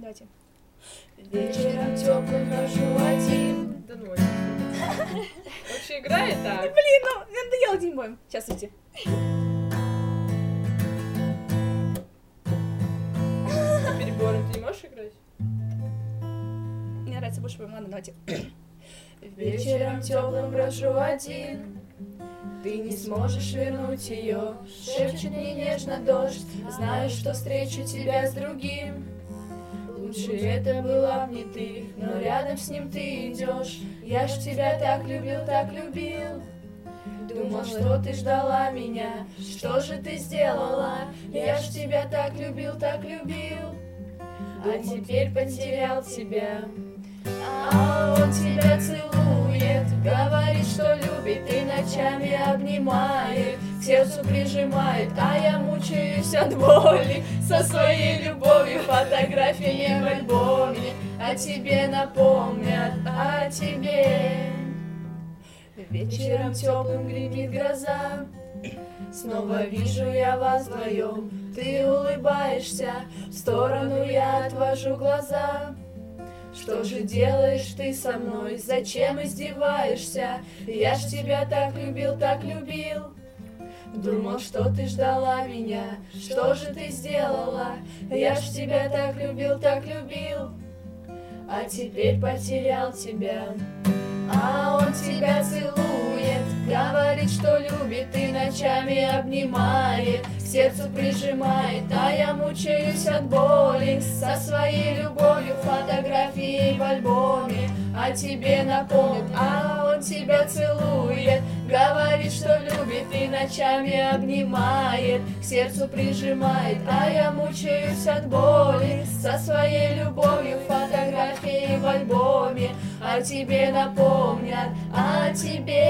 давайте. Вечером теплым хожу один. Да ну, вообще играет так? Блин, ну мне надоело Дим Боем. Сейчас, слушайте. Перебором ты не можешь играть? Мне нравится больше Боем. Ладно, давайте. Вечером теплым брожу один. Ты не сможешь вернуть ее. Шепчет мне нежно дождь. Знаю, что встречу тебя с другим. Лучше это была не ты, но рядом с ним ты идешь. Я ж тебя так любил, так любил. Думал, что ты ждала меня. Что же ты сделала? Я ж тебя так любил, так любил. А теперь потерял тебя. А он тебя целует, говорит, что любит и ночами обнимает, к сердцу прижимает, а я мучаюсь от боли со своей любовью, фотографии в альбоме о тебе напомнят, о тебе. Вечером теплым гремит гроза, снова вижу я вас вдвоем. Ты улыбаешься, в сторону я отвожу глаза. Что же делаешь ты со мной? Зачем издеваешься? Я ж тебя так любил, так любил. Думал, что ты ждала меня. Что же ты сделала? Я ж тебя так любил, так любил. А теперь потерял тебя. А он тебя целует, говорит, что любит и ночами обнимает, к сердцу прижимает, а я мучаюсь от боли со своей любовью, фотографии в альбоме о тебе напомнит. А он тебя целует, говорит, что любит и ночами обнимает, к сердцу прижимает, а я мучаюсь от боли со своей любовью, фотографии в альбоме о тебе напомнят, о тебе.